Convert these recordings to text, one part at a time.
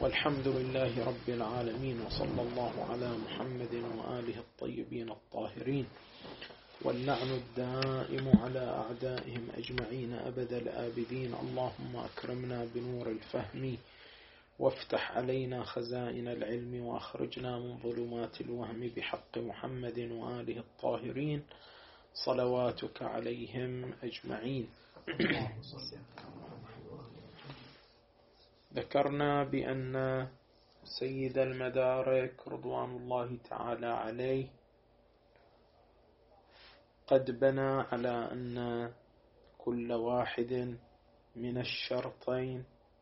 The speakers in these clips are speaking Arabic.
والحمد لله رب العالمين، وصلى الله على محمد وآله الطيبين الطاهرين، واللعن الدائم على أعدائهم أجمعين أبد الآبدين. اللهم أكرمنا بنور الفهم، وافتح علينا خزائن العلم، وأخرجنا من ظلمات الوهم بحق محمد وآله الطاهرين صلواتك عليهم أجمعين. ذكرنا بأن سيد المدارك رضوان الله تعالى عليه قد بنى على أن كل واحد من الشرطين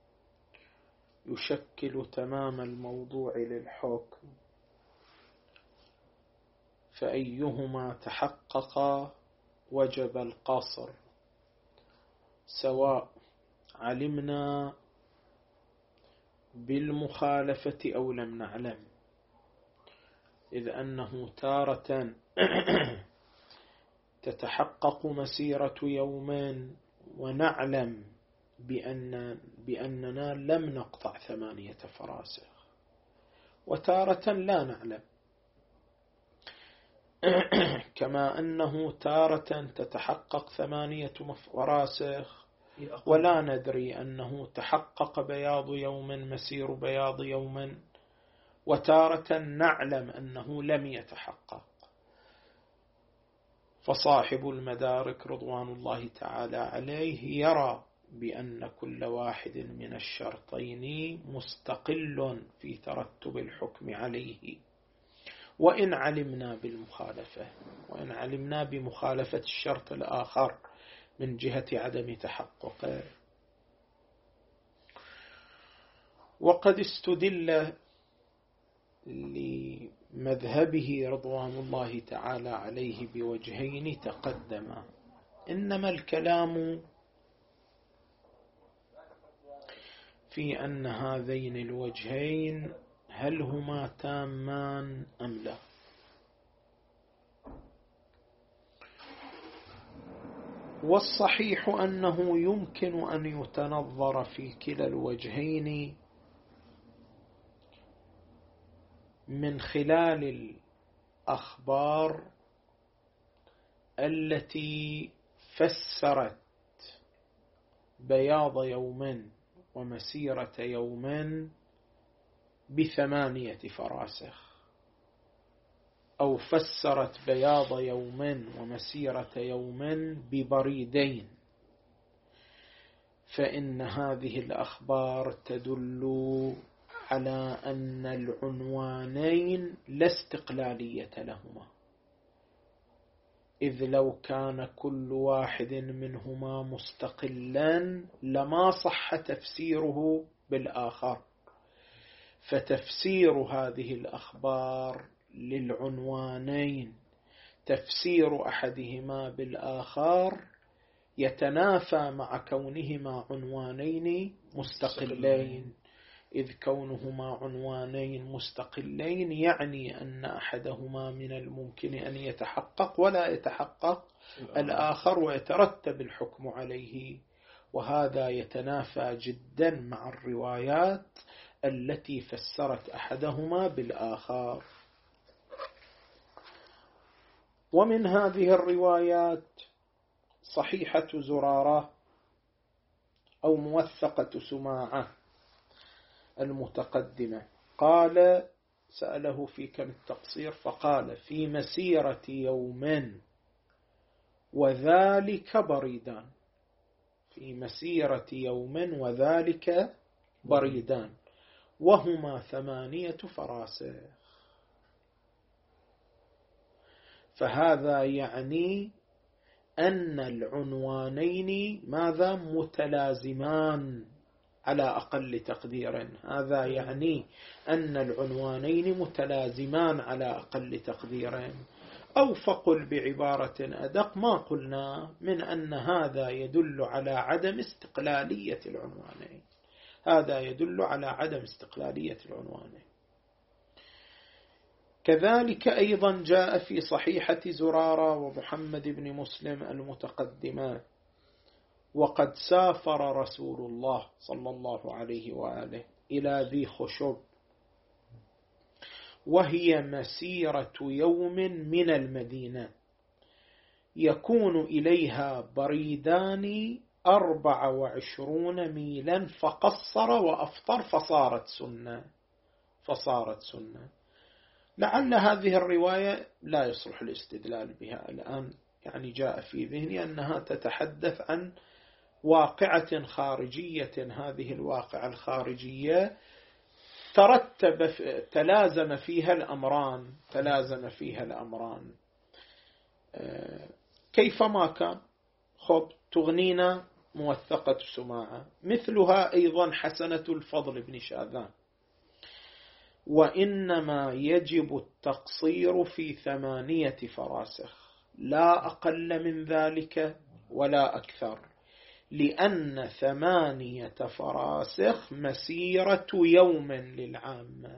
يشكل تمام الموضوع للحكم، فأيهما تحقق وجب القصر، سواء علمنا بالمخالفة أو لم نعلم، إذ أنه تارة تتحقق مسيرة يومين ونعلم بأننا لم نقطع 8 فراسخ، وتارة لا نعلم، كما أنه تارة تتحقق 8 فراسخ ولا ندري أنه تحقق بياض يوم مسير بياض يوم، وتارة نعلم أنه لم يتحقق. فصاحب المدارك رضوان الله تعالى عليه يرى بأن كل واحد من الشرطين مستقل في ترتب الحكم عليه، وإن علمنا بالمخالفة، وإن علمنا بمخالفة الشرط الآخر من جهة عدم تحققه. وقد استدل لمذهبه رضوان الله تعالى عليه بوجهين تقدما، إنما الكلام في أن هذين الوجهين هل هما تامان أم لا. والصحيح أنه يمكن أن يتنظر في كلا الوجهين من خلال الأخبار التي فسرت بياض يوم ومسيرة يوم ب8 فراسخ، أو فسرت بياض يوم ومسيرة يوم ببريدين، فإن هذه الأخبار تدل على أن العنوانين لا استقلالية لهما، إذ لو كان كل واحد منهما مستقلا لما صح تفسيره بالآخر، فتفسير هذه الأخبار للعنوانين تفسير أحدهما بالآخر يتنافى مع كونهما عنوانين مستقلين، إذ كونهما عنوانين مستقلين يعني أن أحدهما من الممكن أن يتحقق ولا يتحقق الآخر ويترتب الحكم عليه، وهذا يتنافى جدا مع الروايات التي فسرت أحدهما بالآخر. ومن هذه الروايات صحيحة زرارة أو موثقة سماعة المتقدمة، قال سأله في كم التقصير، فقال في مسيرة يوم وذلك بريدان، في مسيرة يوم وذلك بريدان، وهما 8 فراسخ. فهذا يعني أن العنوانين ماذا متلازمان على أقل تقدير، هذا يعني أن العنوانين متلازمان على أقل تقدير، أو فقل بعبارة أدق ما قلنا من أن هذا يدل على عدم استقلالية العنوانين، هذا يدل على عدم استقلالية العنوانين. كذلك أيضا جاء في صحيحة زرارة ومحمد بن مسلم المتقدمات وقد سافر رسول الله صلى الله عليه وآله إلى ذي خشب، وهي مسيرة يوم من المدينة، يكون إليها بريدان 24 ميلا، فقصر وأفطر فصارت سنة. لعل هذه الرواية لا يصلح الاستدلال بها الآن، يعني جاء في ذهني أنها تتحدث عن واقعة خارجية. هذه الواقعة الخارجية تلازم فيها الأمران كيفما كان. تغنينا موثقة سماعة، مثلها أيضا حسنة الفضل بن شاذان: وإنما يجب التقصير في 8 فراسخ، لا أقل من ذلك ولا أكثر، لأن 8 فراسخ مسيرة يوم للعامة.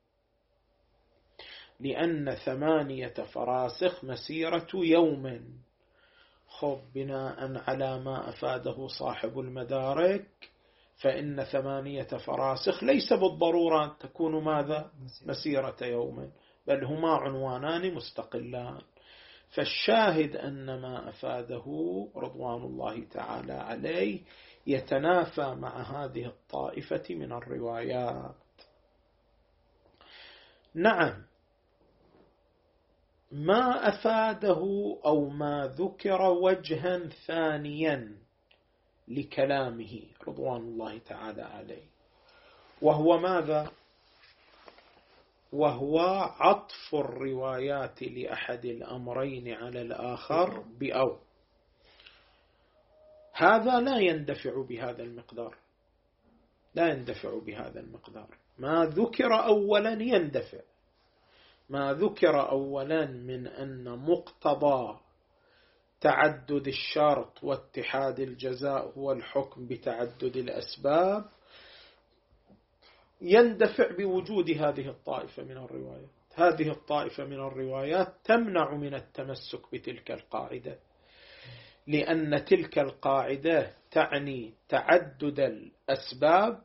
بناء على ما أفاده صاحب المدارك، فإن 8 فراسخ ليس بالضرورة أن تكون ماذا؟ مسيرة يوم، بل هما عنوانان مستقلان. فالشاهد أن ما أفاده رضوان الله تعالى عليه يتنافى مع هذه الطائفة من الروايات. نعم، ما أفاده أو ما ذكر وجها ثانيا لكلامه رضوان الله تعالى عليه، وهو ماذا؟ وهو عطف الروايات لأحد الأمرين على الآخر بأو. هذا لا يندفع بهذا المقدار. ما ذكر أولا يندفع. ما ذكر أولا من أن مقتضى تعدد الشرط واتحاد الجزاء هو الحكم بتعدد الأسباب يندفع بوجود هذه الطائفة من الروايات. هذه الطائفة من الروايات تمنع من التمسك بتلك القاعدة، لأن تلك القاعدة تعني تعدد الأسباب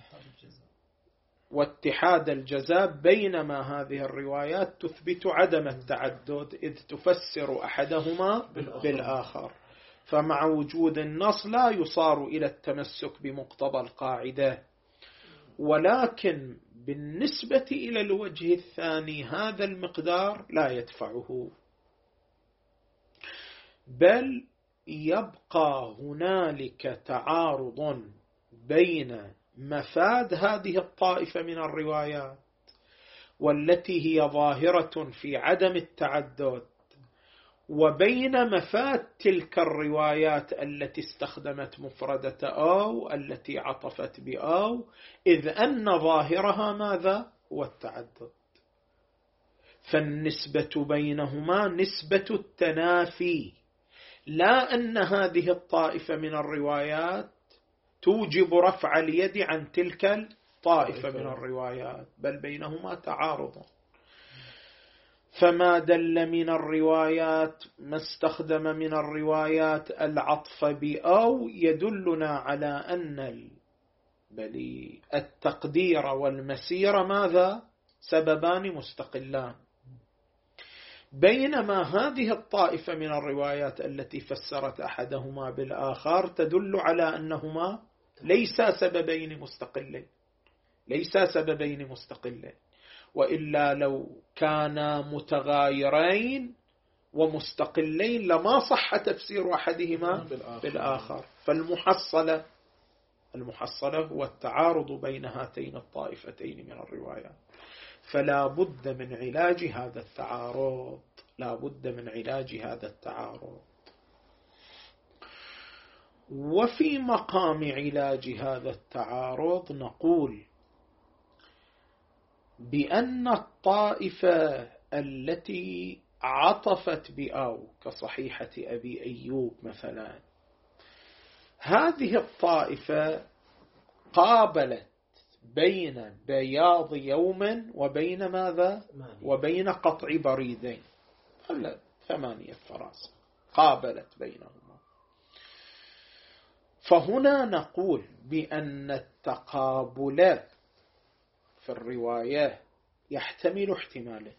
واتحاد الجزاء، بينما هذه الروايات تثبت عدم التعدد، إذ تفسر أحدهما بالآخر. فمع وجود النص لا يصار إلى التمسك بمقتضى القاعدة، ولكن بالنسبة إلى الوجه الثاني هذا المقدار لا يدفعه، بل يبقى هنالك تعارض بين مفاد هذه الطائفة من الروايات والتي هي ظاهرة في عدم التعدد، وبين مفاد تلك الروايات التي استخدمت مفردة أو التي عطفت بأو، إذ أن ظاهرها ماذا؟ هو التعدد. فالنسبة بينهما نسبة التنافي، لا أن هذه الطائفة من الروايات توجب رفع اليد عن تلك الطائفة من الروايات، بل بينهما تعارض. فما دل من الروايات، ما استخدم من الروايات العطف بأو، يدلنا على أن التقدير والمسير ماذا؟ سببان مستقلان. بينما هذه الطائفة من الروايات التي فسرت أحدهما بالآخر تدل على أنهما ليسا سببين مستقلين، وإلا لو كانا متغايرين ومستقلين لما صح تفسير أحدهما بالآخر. فالمحصلة هو التعارض بين هاتين الطائفتين من الروايات، فلا بد من علاج هذا التعارض. وفي مقام علاج هذا التعارض نقول بأن الطائفة التي عطفت بأو كصحيحة أبي أيوب مثلا، هذه الطائفة قابلت بين بياض يوم وبين ماذا؟ وبين قطع بريدين، 8 فراسخ قابلت بينهما. فهنا نقول بأن التقابل في الرواية يحتمل احتمالين.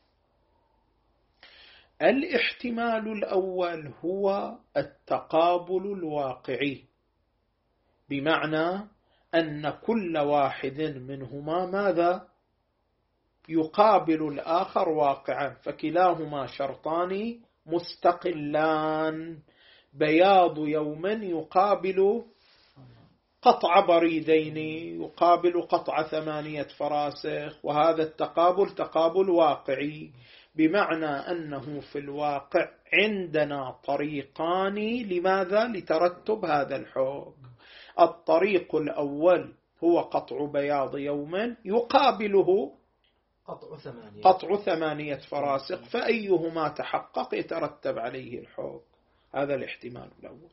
الاحتمال الأول هو التقابل الواقعي، بمعنى أن كل واحد منهما ماذا؟ يقابل الآخر واقعا، فكلاهما شرطان مستقلان، بياض يوم يقابل قطع بريدين، يقابل قطع 8 فراسخ، وهذا التقابل تقابل واقعي، بمعنى أنه في الواقع عندنا طريقان لماذا؟ لترتب هذا الحكم. الطريق الأول هو قطع بياض يوم يقابله قطع 8 فراسخ، فأيهما تحقق يترتب عليه الحكم. هذا الاحتمال الأول.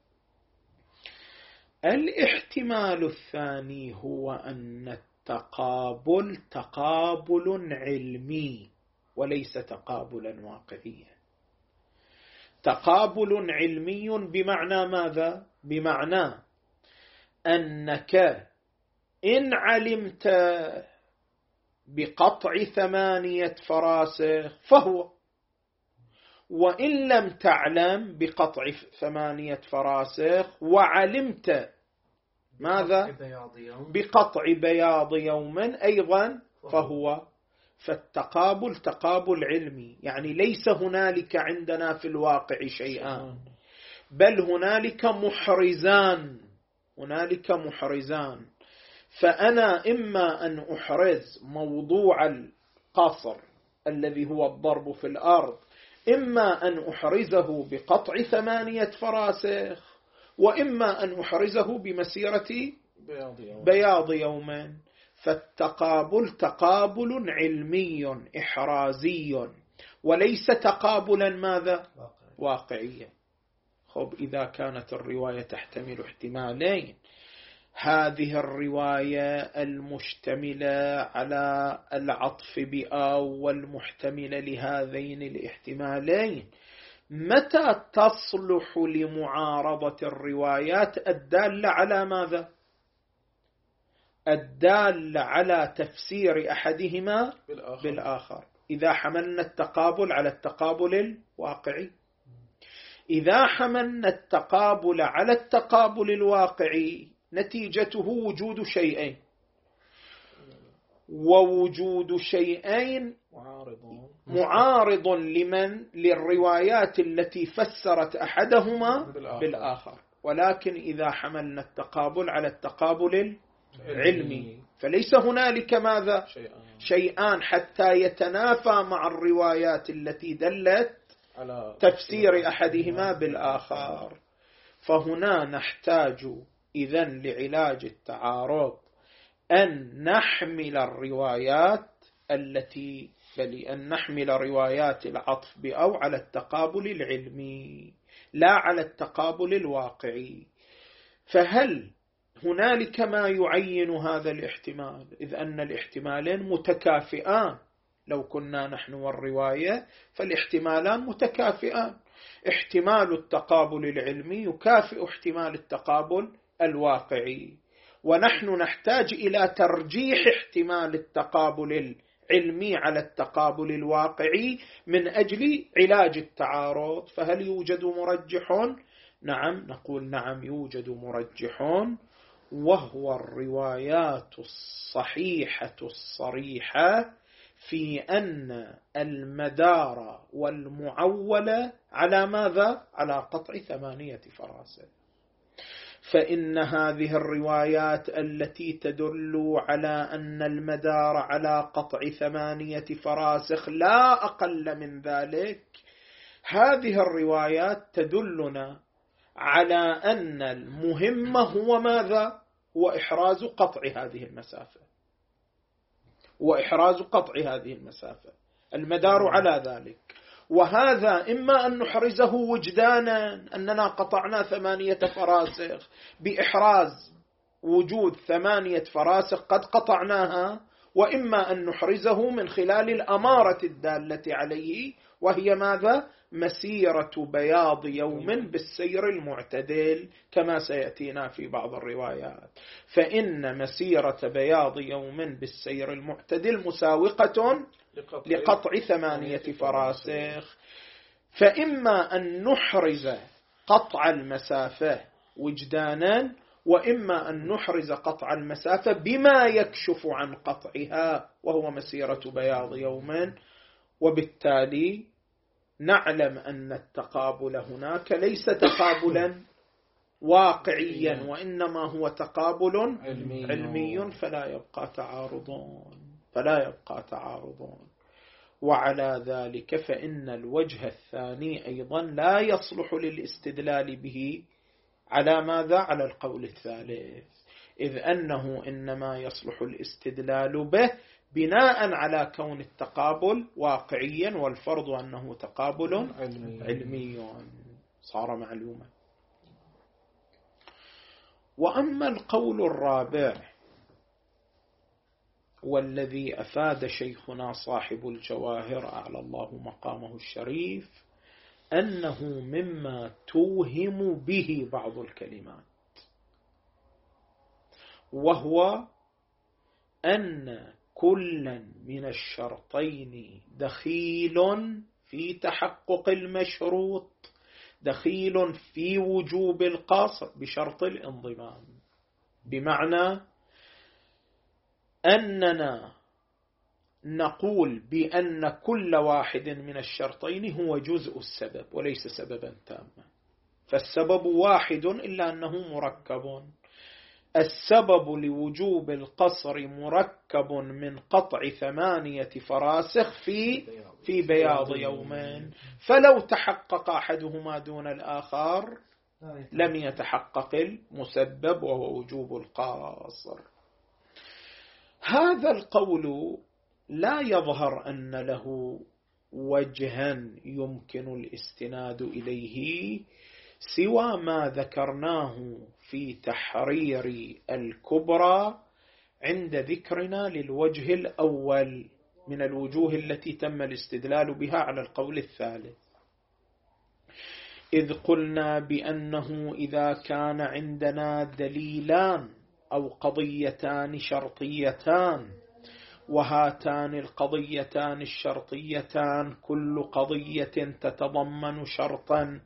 الاحتمال الثاني هو أن التقابل تقابل علمي وليس تقابلا واقعيا. تقابل علمي بمعنى ماذا؟ بمعنى أنك إن علمت بقطع 8 فراسخ فهو، وإن لم تعلم بقطع 8 فراسخ وعلمت ماذا؟ بقطع بياض يوم أيضا فهو. فالتقابل تقابل علمي، يعني ليس هنالك عندنا في الواقع شيئان، بل هنالك محرزان. فأنا إما أن أحرز موضوع القصر الذي هو الضرب في الأرض، إما أن أحرزه بقطع 8 فراسخ، وإما أن أحرزه بمسيرة بياض يوم. فالتقابل تقابل علمي إحرازي وليس تقابلا ماذا؟ واقعيا. خب، إذا كانت الرواية تحتمل احتمالين، هذه الرواية المشتملة على العطف بأو والمحتملة لهذين الاحتمالين، متى تصلح لمعارضة الروايات الدالة على ماذا؟ الدالة على تفسير أحدهما بالآخر. إذا حملنا التقابل على التقابل الواقعي. إذا حملنا التقابل على التقابل الواقعي نتيجته وجود شيئين، ووجود شيئين معارض للروايات التي فسرت أحدهما بالآخر. ولكن إذا حملنا التقابل على التقابل العلمي فليس هنالك ماذا؟ شيئان حتى يتنافى مع الروايات التي دلت على تفسير أحدهما بالآخر. فهنا نحتاج إذن لعلاج التعارض أن نحمل روايات العطف بأو على التقابل العلمي لا على التقابل الواقعي. فهل هنالك ما يعين هذا الاحتمال؟ إذ أن الاحتمالين متكافئان. لو كنا نحن والرواية فالاحتمالان متكافئان، احتمال التقابل العلمي يكافئ احتمال التقابل الواقعي، ونحن نحتاج إلى ترجيح احتمال التقابل العلمي على التقابل الواقعي من أجل علاج التعارض. فهل يوجد مرجح؟ نعم، نقول نعم يوجد مرجح، وهو الروايات الصحيحة الصريحة في أن المدار والمعول على ماذا؟ على قطع 8 فراسخ. فإن هذه الروايات التي تدل على أن المدار على قطع 8 فراسخ لا أقل من ذلك، هذه الروايات تدلنا على أن المهم هو ماذا؟ هو إحراز قطع هذه المسافة، المدار على ذلك. وهذا إما أن نحرزه وجدانا أننا قطعنا 8 فراسخ بإحراز وجود 8 فراسخ قد قطعناها، وإما أن نحرزه من خلال الأمارة الدالة عليه، وهي ماذا؟ مسيرة بياض يوم بالسير المعتدل كما سيأتينا في بعض الروايات، فإن مسيرة بياض يوم بالسير المعتدل مساوقة لقطع 8 فراسخ. فإما أن نحرز قطع المسافة وجدانا، وإما أن نحرز قطع المسافة بما يكشف عن قطعها وهو مسيرة بياض يوم، وبالتالي نعلم أن التقابل هناك ليس تقابلا واقعيا، وإنما هو تقابل علمي، فلا يبقى تعارض. وعلى ذلك فإن الوجه الثاني أيضا لا يصلح للاستدلال به على ماذا؟ على القول الثالث، إذ أنه إنما يصلح الاستدلال به بناء على كون التقابل واقعيا، والفرض أنه تقابل علمي صار معلوما. وأما القول الرابع والذي أفاد شيخنا صاحب الجواهر أعلى الله مقامه الشريف أنه مما توهم به بعض الكلمات، وهو أن كلا من الشرطين دخيل في تحقق المشروط، دخيل في وجوب القصر بشرط الانضمام، بمعنى أننا نقول بأن كل واحد من الشرطين هو جزء السبب وليس سببا تاما، فالسبب واحد إلا أنه مركب. السبب لوجوب القصر مركب من قطع 8 فراسخ في بياض يومين، فلو تحقق أحدهما دون الآخر لم يتحقق المسبب وهو وجوب القصر. هذا القول لا يظهر أن له وجها يمكن الاستناد إليه سوى ما ذكرناه في تحرير الكبرى عند ذكرنا للوجه الأول من الوجوه التي تم الاستدلال بها على القول الثالث، إذ قلنا بأنه إذا كان عندنا دليلان أو قضيتان شرطيتان، وهاتان القضيتان الشرطيتان كل قضية تتضمن شرطا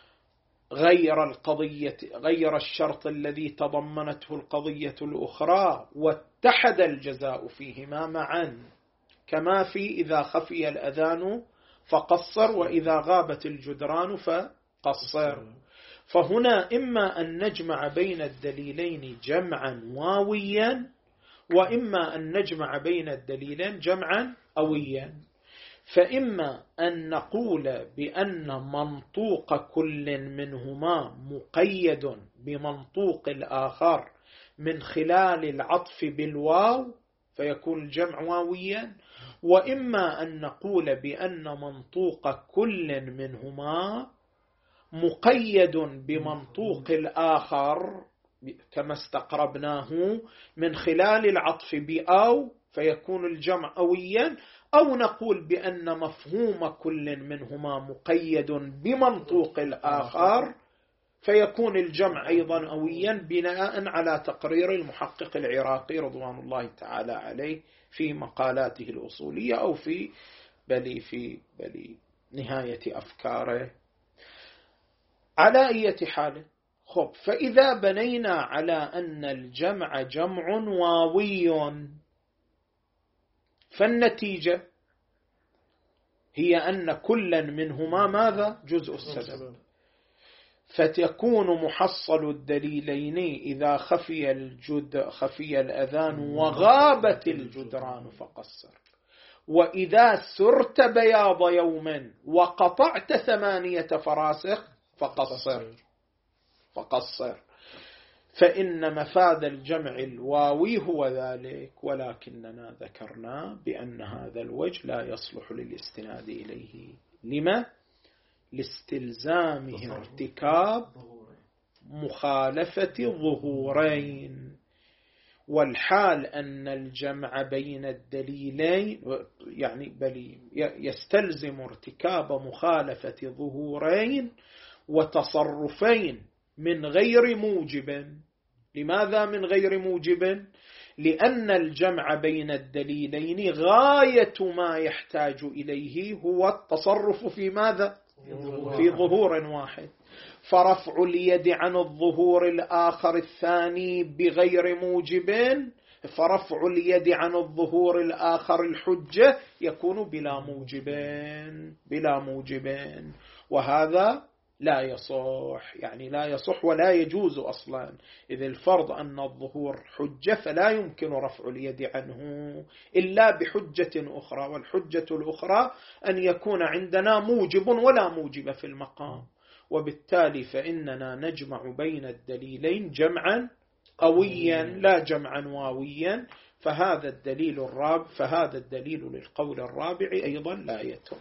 غير الشرط الذي تضمنته القضية الأخرى، واتحد الجزاء فيهما معا، كما في إذا خفي الأذان فقصر وإذا غابت الجدران فقصر. فهنا إما أن نجمع بين الدليلين جمعا واويا، وإما أن نجمع بين الدليلين جمعا أويا. فإما أن نقول بأن منطوق كل منهما مقيد بمنطوق الآخر من خلال العطف بالواو فيكون الجمع واويا، وإما أن نقول بأن منطوق كل منهما مقيد بمنطوق الآخر كما استقربناه من خلال العطف بأو فيكون الجمع أويا، أو نقول بأن مفهوم كل منهما مقيد بمنطوق الآخر فيكون الجمع أيضا أويا، بناء على تقرير المحقق العراقي رضوان الله تعالى عليه في مقالاته الأصولية أو في نهاية أفكاره. على أي حال، فإذا بنينا على أن الجمع جمع واوي، فالنتيجة هي أن كلا منهما ماذا؟ جزء السبب، فتكون محصل الدليلين إذا خفي الأذان وغابت الجدران فقصر، وإذا سرت بياض يوم وقطعت 8 فراسخ فقصر. فإن مفاد الجمع الواوي هو ذلك، ولكننا ذكرنا بأن هذا الوجه لا يصلح للاستناد إليه. لما؟ لاستلزامه ارتكاب مخالفة ظهورين، والحال أن الجمع بين الدليلين يعني بل يستلزم ارتكاب مخالفة ظهورين وتصرفين من غير موجب. لماذا من غير موجب؟ لأن الجمع بين الدليلين غاية ما يحتاج إليه هو التصرف في ماذا؟ في ظهور واحد. فرفع اليد عن الظهور الآخر الثاني بغير موجب، فرفع اليد عن الظهور الآخر الحجة يكون بلا موجب، وهذا لا يصح، يعني لا يصح ولا يجوز أصلا. إذ الفرض أن الظهور حجة فلا يمكن رفع اليد عنه إلا بحجة أخرى، والحجة الأخرى أن يكون عندنا موجب ولا موجب في المقام، وبالتالي فإننا نجمع بين الدليلين جمعا قويا لا جمعا واويا، فهذا الدليل للقول الرابع أيضا لا يتم.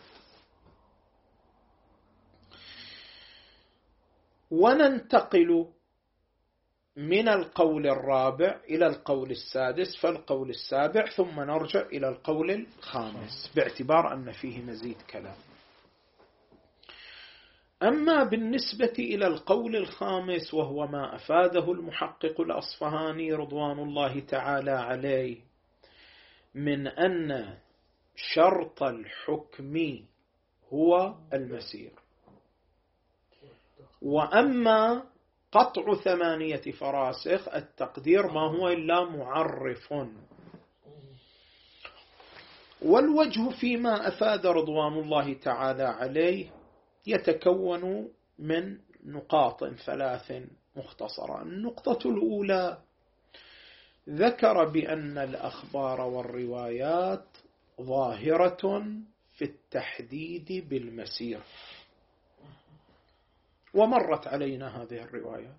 وننتقل من القول الرابع إلى القول السادس، فالقول السابع ثم نرجع إلى القول الخامس باعتبار أن فيه مزيد كلام. أما بالنسبة إلى القول الخامس وهو ما أفاده المحقق الأصفهاني رضوان الله تعالى عليه من أن شرط الحكم هو المسير، وأما قطع 8 فراسخ التقدير ما هو إلا معرف. والوجه فيما أفاد رضوان الله تعالى عليه يتكون من نقاط 3 مختصرة. النقطة الأولى ذكر بأن الأخبار والروايات ظاهرة في التحديد بالمسير، ومرت علينا هذه الروايات،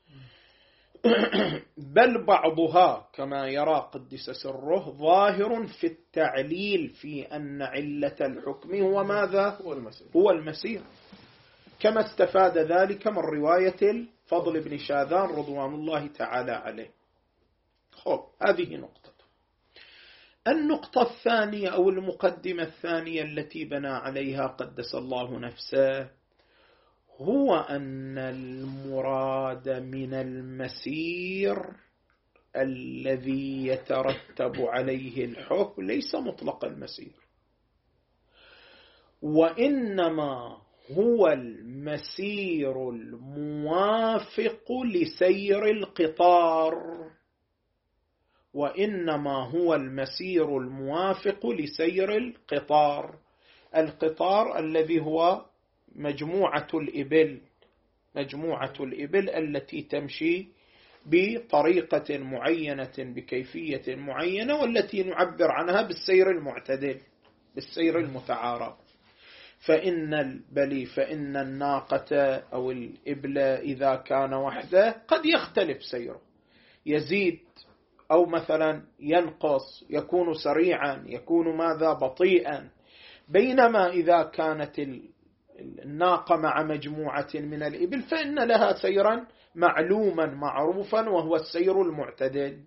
بل بعضها كما يرى قدس سره ظاهر في التعليل في أن علة الحكم هو ماذا؟ هو المسير، كما استفاد ذلك من رواية الفضل بن شاذان رضوان الله تعالى عليه. هذه نقطة. النقطة الثانية أو المقدمة الثانية التي بنى عليها قدس الله نفسه هو أن المراد من المسير الذي يترتب عليه الحكم ليس مطلق المسير، وإنما هو المسير الموافق لسير القطار، وإنما هو المسير الموافق لسير القطار. القطار الذي هو مجموعة الإبل التي تمشي بطريقة معينة بكيفية معينة، والتي نعبر عنها بالسير المعتدل، بالسير المتعارف. فإن الناقة أو الإبل إذا كان وحده قد يختلف سيره، يزيد أو مثلا ينقص، يكون سريعا، يكون ماذا بطيئا، بينما إذا كانت الناقة مع مجموعة من الإبل فإن لها سيرا معلوما معروفا وهو السير المعتدل.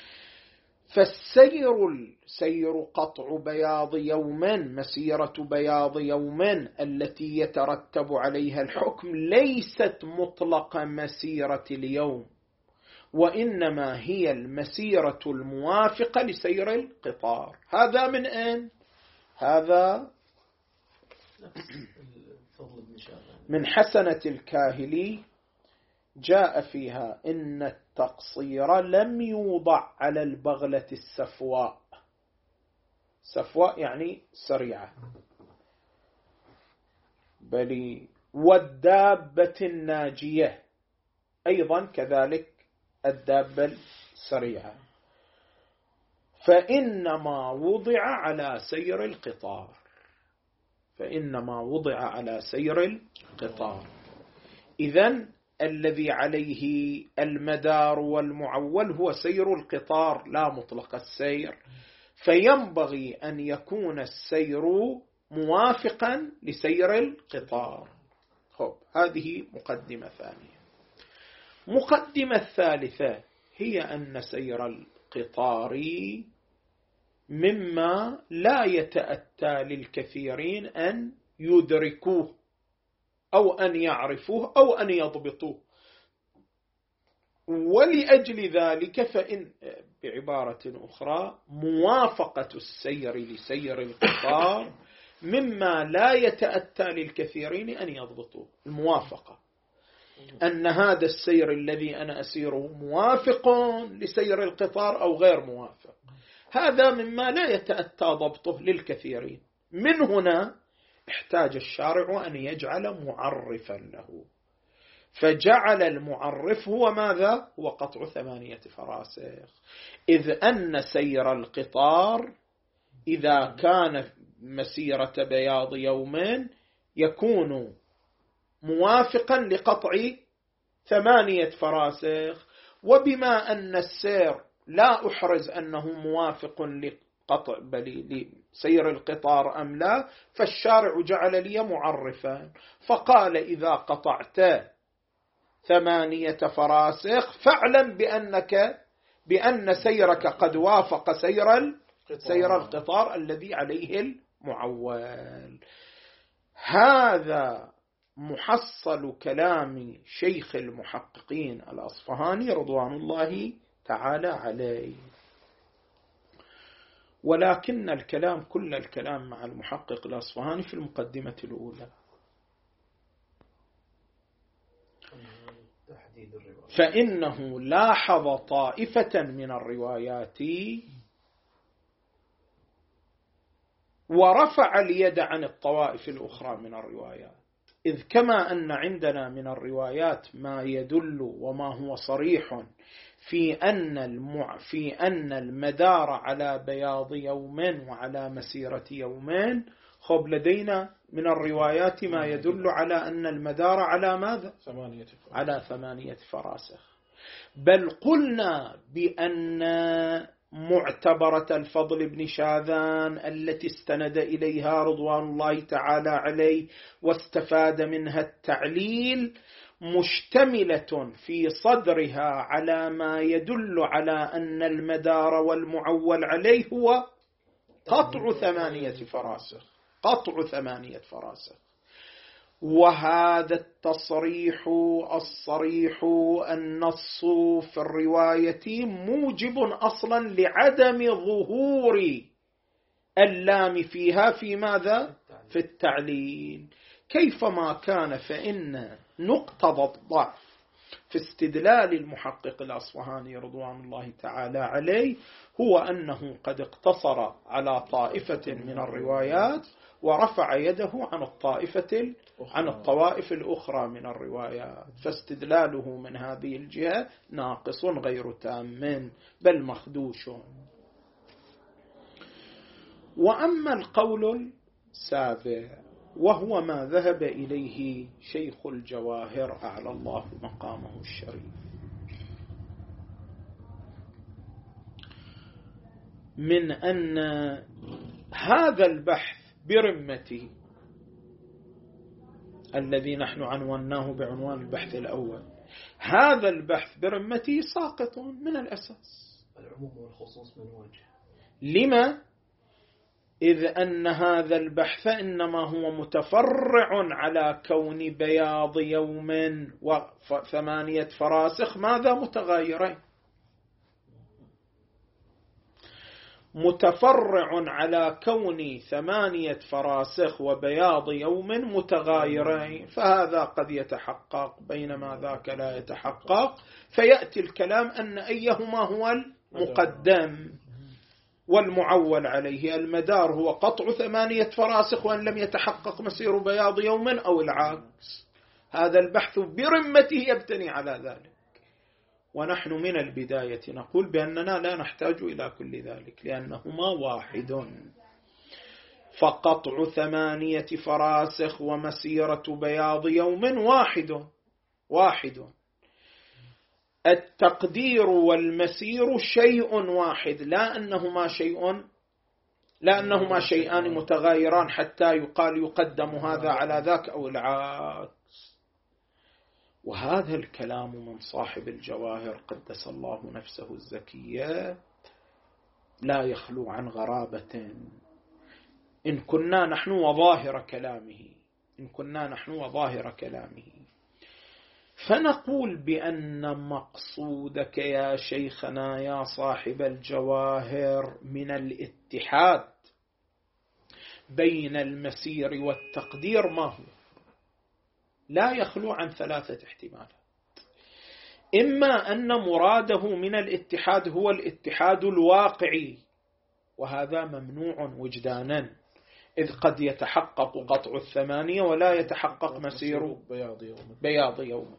فالسير قطع بياض يوم، مسيرة بياض يوم التي يترتب عليها الحكم ليست مطلق مسيرة اليوم، وإنما هي المسيرة الموافقة لسير القطار. هذا من أين؟ هذا من حسنة الكاهلي، جاء فيها إن التقصير لم يوضع على البغلة السفواء، سفواء يعني سريعة، بل والدابة الناجية أيضا كذلك الدابة السريعة، فإنما وضع على سير القطار، إذن الذي عليه المدار والمعول هو سير القطار لا مطلق السير، فينبغي أن يكون السير موافقا لسير القطار. هذه مقدمة ثانية. مقدمة ثالثة هي أن سير القطار مما لا يتأتى للكثيرين أن يدركوه أو أن يعرفوه أو أن يضبطوه، ولأجل ذلك فإن بعبارة أخرى موافقة السير لسير القطار مما لا يتأتى للكثيرين أن يضبطوه. الموافقة أن هذا السير الذي أنا أسيره موافق لسير القطار أو غير موافق، هذا مما لا يتأتى ضبطه للكثيرين. من هنا احتاج الشارع أن يجعل معرفا له، فجعل المعرف هو ماذا؟ هو قطع 8 فراسخ، إذ أن سير القطار إذا كان مسيرة بياض يومين يكون موافقا لقطع 8 فراسخ، وبما أن السير لا أحرز أنه موافق لقطع لسير القطار أم لا، فالشارع جعل لي معرفا فقال إذا قطعت 8 فراسخ فاعلم بأن سيرك قد وافق سير القطار الذي عليه المعول. هذا محصل كلام شيخ المحققين الأصفهاني رضوان الله تعالى عليه. ولكن الكلام كل الكلام مع المحقق الأصفهاني في المقدمة الأولى، فإنه لاحظ طائفة من الروايات ورفع اليد عن الطوائف الأخرى من الروايات، إذ كما أن عندنا من الروايات ما يدل وما هو صريح في أن المدار على بياض يومين وعلى مسيرة يومين، خب لدينا من الروايات ما يدل على أن المدار على ماذا؟ على 8 فراسخ. بل قلنا بأن معتبرة الفضل بن شاذان التي استند إليها رضوان الله تعالى عليه واستفاد منها التعليل مشتملة في صدرها على ما يدل على أن المدار والمعول عليه هو قطع 8 فراسخ، قطع 8 فراسخ. وهذا التصريح الصريح النص في الرواية موجب أصلا لعدم ظهور اللام فيها في ماذا؟ في التعليل. كيفما كان فإن نقطة الضعف في استدلال المحقق الأصفهاني رضوان الله تعالى عليه هو أنه قد اقتصر على طائفة من الروايات ورفع يده عن الطوائف الأخرى من الروايات، فاستدلاله من هذه الجهة ناقص غير تام بل مخدوش. وأما القول السابع وهو ما ذهب إليه شيخ الجواهر أعلى الله مقامه الشريف، من أن هذا البحث برمته الذي نحن عنوناه بعنوان البحث الأول، هذا البحث برمته ساقط من الأساس. العموم والخصوص من وجه. لما؟ إذ أن هذا البحث إنما هو متفرع على كون بياض يوم و8 فراسخ ماذا متغايرين، متفرع على كون 8 فراسخ وبياض يوم متغايرين، فهذا قد يتحقق بينما ذاك لا يتحقق، فيأتي الكلام أن أيهما هو المقدم والمعول عليه. المدار هو قطع 8 فراسخ وأن لم يتحقق مسير بياض يوم أو العكس. هذا البحث برمته يبتني على ذلك، ونحن من البداية نقول بأننا لا نحتاج إلى كل ذلك لأنهما واحد، فقطع 8 فراسخ ومسيرة بياض يوم واحد. التقدير والمسير شيء واحد، لا أنهما شيئان متغايران حتى يقال يقدم هذا على ذاك أو العكس. وهذا الكلام من صاحب الجواهر قدس الله نفسه الزكية لا يخلو عن غرابة. إن كنا نحن وظاهر كلامه فنقول بأن مقصودك يا شيخنا يا صاحب الجواهر من الاتحاد بين المسير والتقدير ما هو؟ لا يخلو عن 3 احتمالات. إما أن مراده من الاتحاد هو الاتحاد الواقعي، وهذا ممنوع وجدانا، إذ قد يتحقق قطع 8 ولا يتحقق مسير بياض يوم.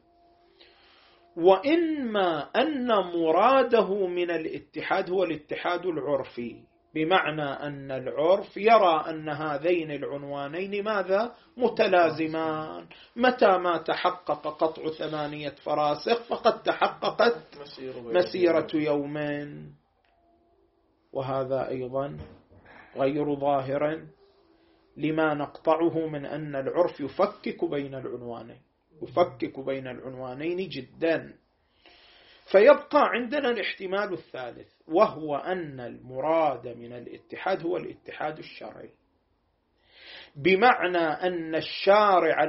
وإما أن مراده من الاتحاد هو الاتحاد العرفي، بمعنى أن العرف يرى أن هذين العنوانين ماذا؟ متلازمان، متى ما تحقق قطع 8 فراسخ فقد تحققت مسيرة يومين. وهذا أيضا غير ظاهر لما نقطعه من أن العرف يفكك بين العنوانين جدا. فيبقى عندنا الاحتمال الثالث، وهو أن المراد من الاتحاد هو الاتحاد الشرعي، بمعنى أن الشارع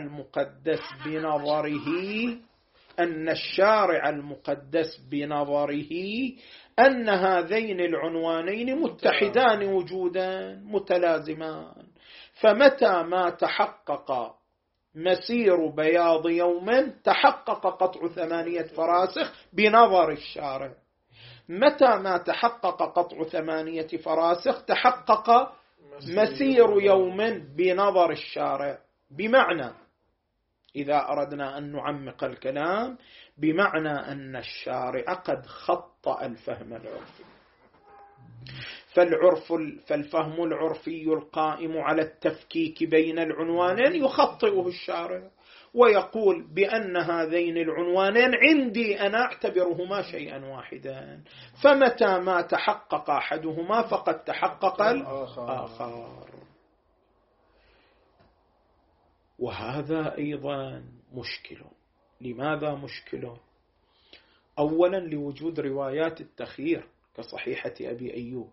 المقدس بنظره أن هذين العنوانين متحدان وجودا متلازمان، فمتى ما تحقق مسير بياض يوم تحقق قطع 8 فراسخ بنظر الشارع، متى ما تحقق قطع 8 فراسخ تحقق مسير يوم بنظر الشارع. بمعنى إذا أردنا أن نعمق الكلام، بمعنى أن الشارع قد خطأ الفهم العرفي. فالفهم العرفي القائم على التفكيك بين العنوانين يخطئه الشارع، ويقول بأن هذين العنوانين عندي أنا أعتبرهما شيئا واحدا، فمتى ما تحقق أحدهما فقد تحقق الآخر. وهذا أيضا مشكل. لماذا مشكل؟ أولا لوجود روايات التخيير كصحيحة أبي أيوب،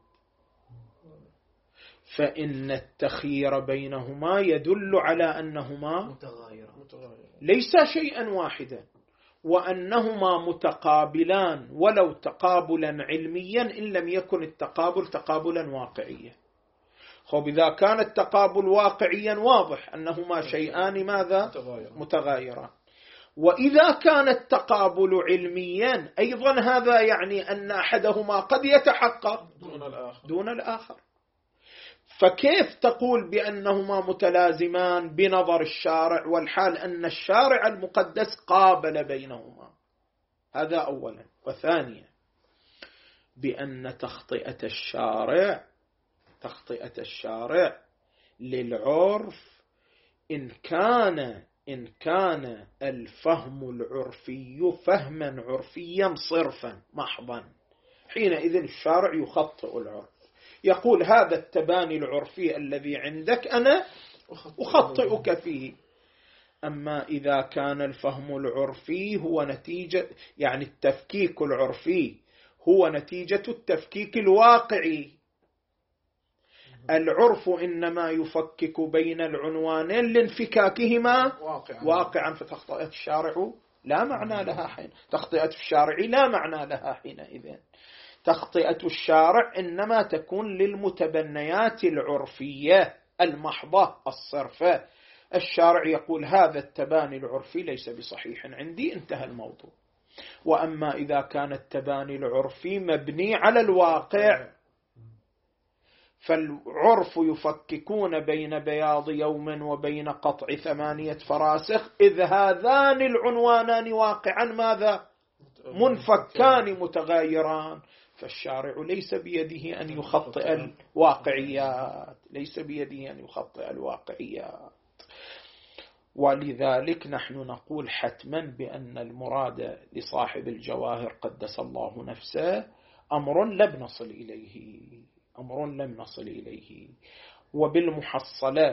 فإن التخيير بينهما يدل على أنهما ليس شيئا واحدا، وأنهما متقابلان ولو تقابلا علميا إن لم يكن التقابل تقابلا واقعيا. إذا كان التقابل واقعيا واضح أنهما شيئان ماذا؟ متغايران. وإذا كان التقابل علميا أيضا هذا يعني أن أحدهما قد يتحقق دون الآخر. فكيف تقول بأنهما متلازمان بنظر الشارع والحال أن الشارع المقدس قابل بينهما؟ هذا أولا. وثانيا بأن تخطئة الشارع للعرف إن كان الفهم العرفي فهما عرفيا صرفا محضا، حينئذ الشارع يخطئ العرف، يقول هذا التباني العرفي الذي عندك أنا أخطئك فيه. أما إذا كان الفهم العرفي هو نتيجة، يعني التفكيك العرفي هو نتيجة التفكيك الواقعي، العرف إنما يفكك بين العنوانين لانفكاكهما واقعا، فتخطئة الشارع لا معنى لها حين، تخطئة الشارع لا معنى لها حينئذ. تخطئة الشارع إنما تكون للمتبنيات العرفية المحضة الصرفة. الشارع يقول هذا التباني العرفي ليس بصحيح عندي، انتهى الموضوع. وأما إذا كان التباني العرفي مبني على الواقع فالعرف يفككون بين بياض يوم وبين قطع 8 فراسخ، إذ هذان العنوانان واقعا ماذا؟ منفكان متغايران. فالشارع ليس بيده أن يخطئ الواقعيات، ولذلك نحن نقول حتما بأن المراد لصاحب الجواهر قدس الله نفسه أمر لم نصل إليه. وبالمحصلة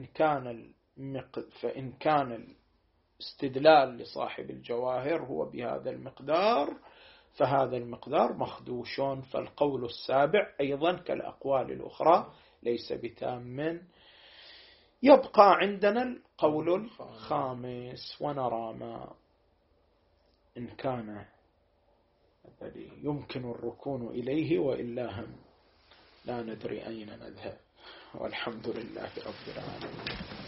فإن كان الاستدلال لصاحب الجواهر هو بهذا المقدار، فهذا المقدار مخدوش. فالقول السابع أيضا كالأقوال الأخرى ليس بتام. يبقى عندنا القول الخامس، ونرى ما إن كان يمكن الركون إليه، وإلا هم لا ندري أين نذهب. والحمد لله رب العالمين.